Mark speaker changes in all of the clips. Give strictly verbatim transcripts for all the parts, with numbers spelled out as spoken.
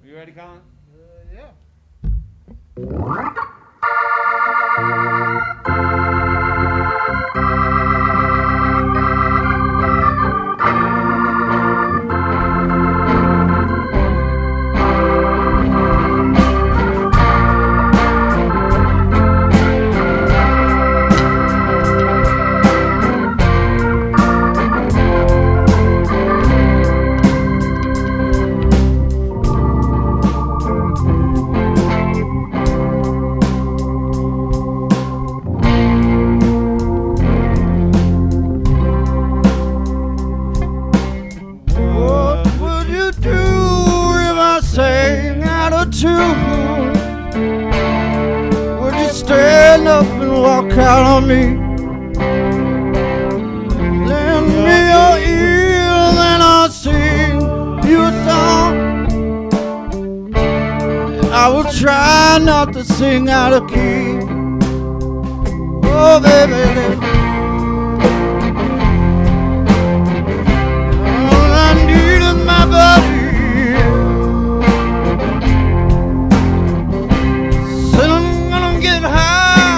Speaker 1: You ready, Colin?
Speaker 2: Uh, yeah. Walk out on me. Lend me your ear, then I'll sing you a song. I will try not to sing out of key. Oh, baby. All I need is my body. So I'm gonna get high.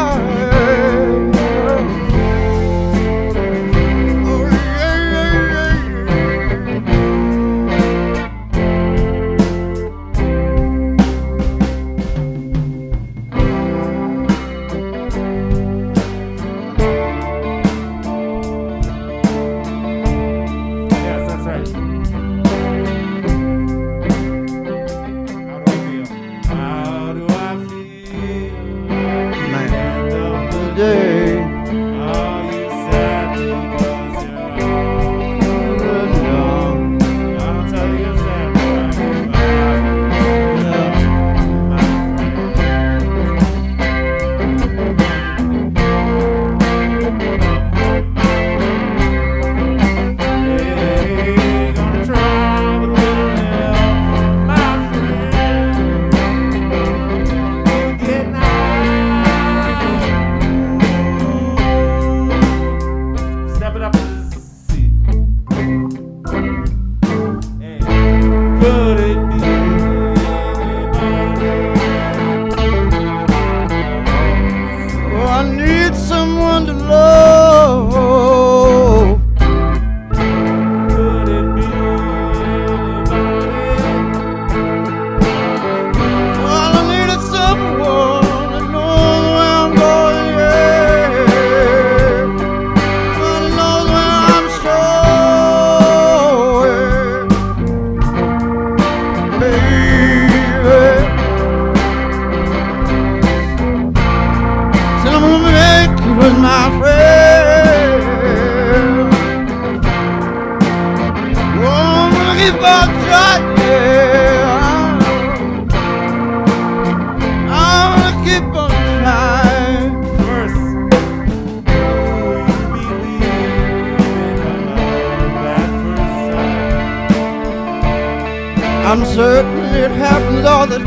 Speaker 2: I'm certain it happens all the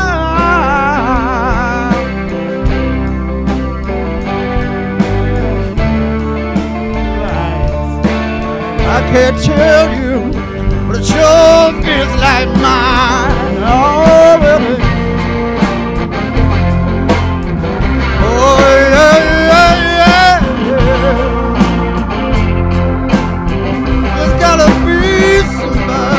Speaker 2: time. I can't tell you, but it sure feels like mine. Oh, really? Oh, yeah, yeah, yeah, yeah. There's gotta be somebody.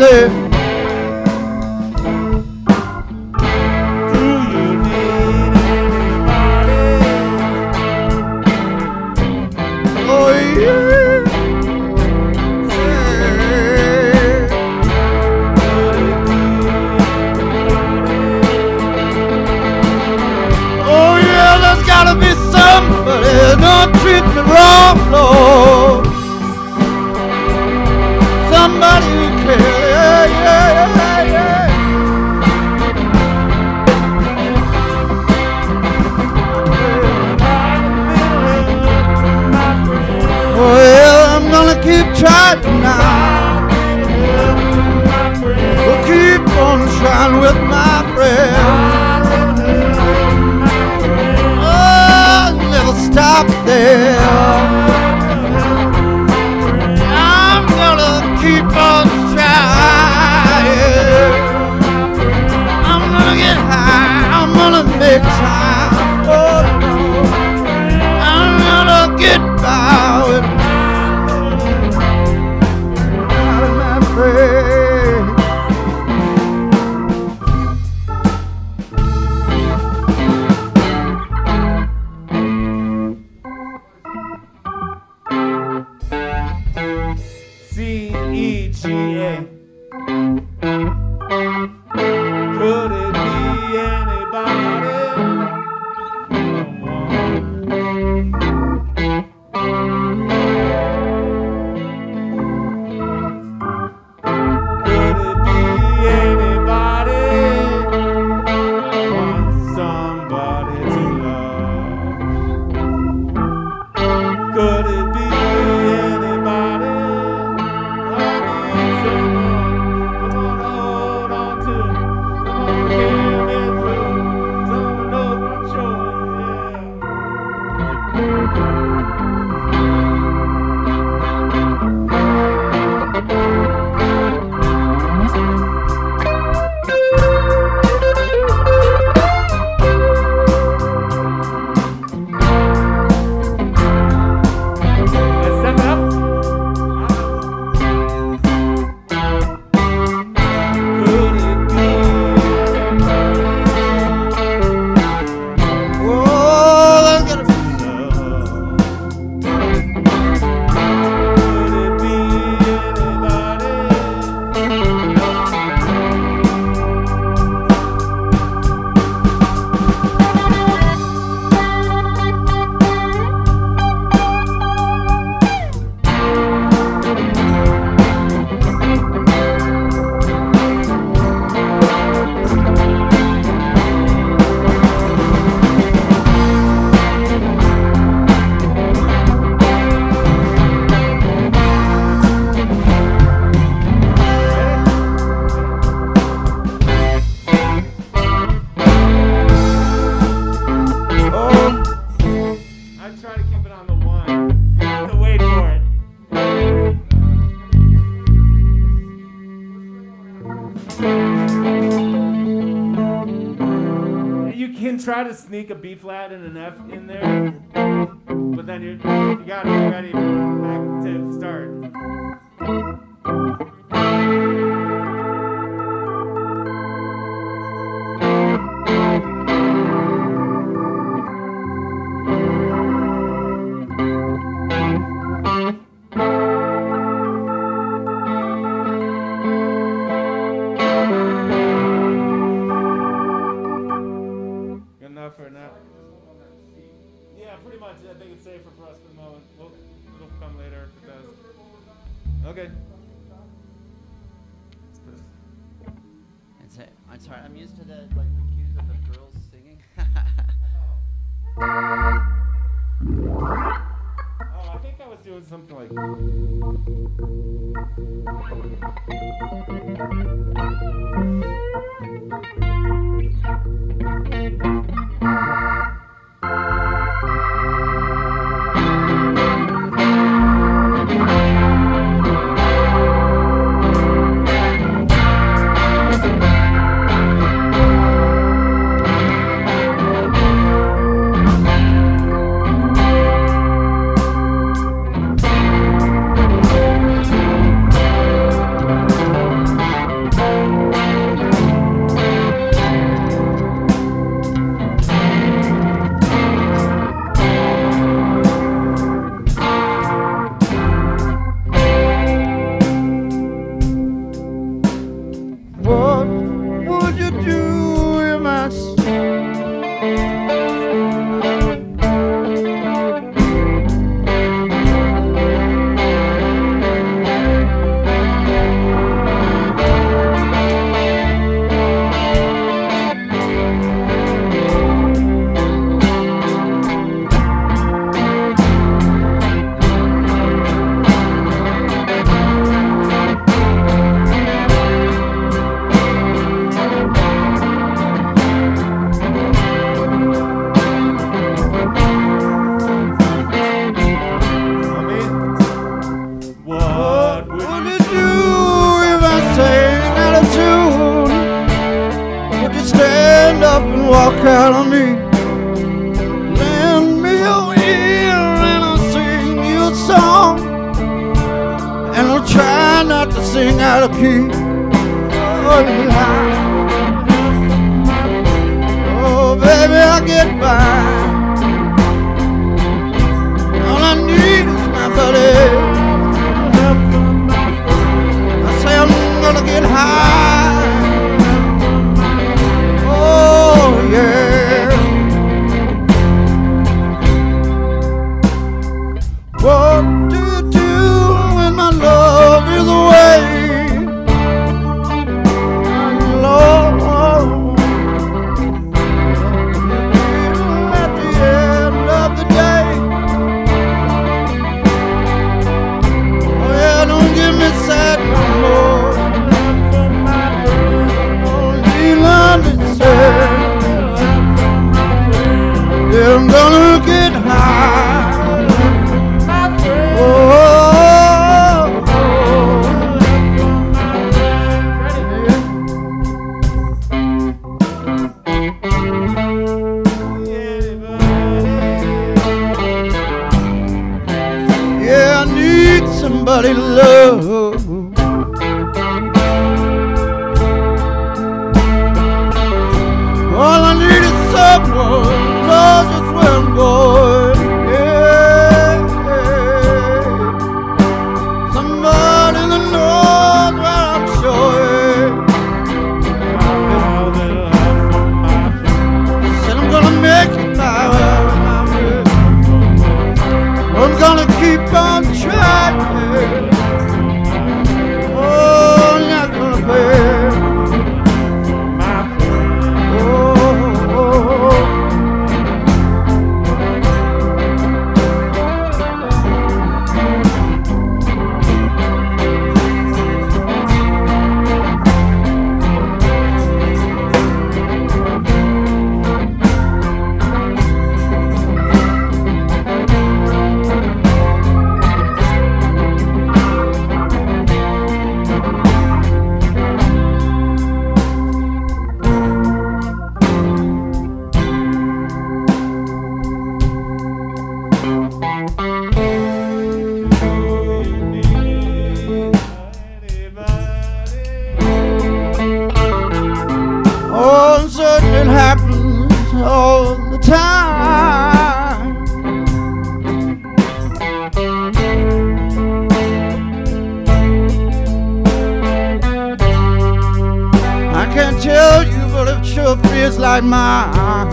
Speaker 2: say,
Speaker 1: Do you need anybody?
Speaker 2: oh yeah. Oh yeah, there's gotta be somebody not treat me wrong, Lord. Somebody who cares, yeah, yeah, yeah, yeah. Well, I'm gonna keep trying now. We'll keep on trying with my friend. Oh, never stop there. I'm gonna keep on trying. I'm gonna get high. I'm gonna make time. Oh, Lord. I'm gonna get by with my friend.
Speaker 1: C E G A. Could it be anybody? Could it be anybody? Want somebody to love? Could it be anybody? I need someone, someone to hold on to, someone who can get through, someone who knows what I'm Let's step it up. Could it be
Speaker 2: Whoa, there's gotta be
Speaker 1: love? Could it be anybody?
Speaker 2: oh,
Speaker 1: I try to keep it on the one. You have to wait for it. You can try to sneak a B flat and an F in there, but then you you gotta be ready back to start. Good enough for now. Yeah, pretty much. I think it's safer for us for the moment. We'll, it'll come later if it does. Okay. Let's put it-
Speaker 2: It's a, I'm sorry, I'm used to the like the cues of the girls singing.
Speaker 1: Oh, I think I was doing something like.
Speaker 2: sing out of key. Oh, Lord. Oh, baby, I get by. All I need is my buddy. I say I'm gonna get high. Oh, yeah. What do you do when my love is away? Lord, at the end of the day. Oh yeah, don't give me sad no more. Only love me sad. Yeah, I'm gonna get high. Oh, oh, yeah, I need somebody to love. All I need is someone who knows just where I'm going. Yeah, somebody that knows where I'm going. Said I'm gonna make it my way. I'm gonna keep on trying. Oh, I'm not gonna pay. Oh, and certainly it happens all the time. I can't tell you, but it sure feels like mine.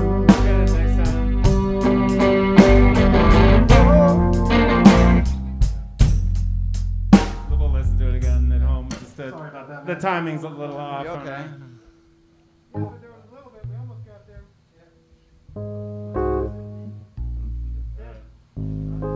Speaker 1: We'll listen to it again at home. Just to,
Speaker 3: Sorry about that,
Speaker 1: the
Speaker 3: man.
Speaker 1: timing's a little off.
Speaker 2: You
Speaker 1: on
Speaker 2: okay?
Speaker 1: it.
Speaker 3: Yeah, we're doing a little bit. We almost got there. Yeah.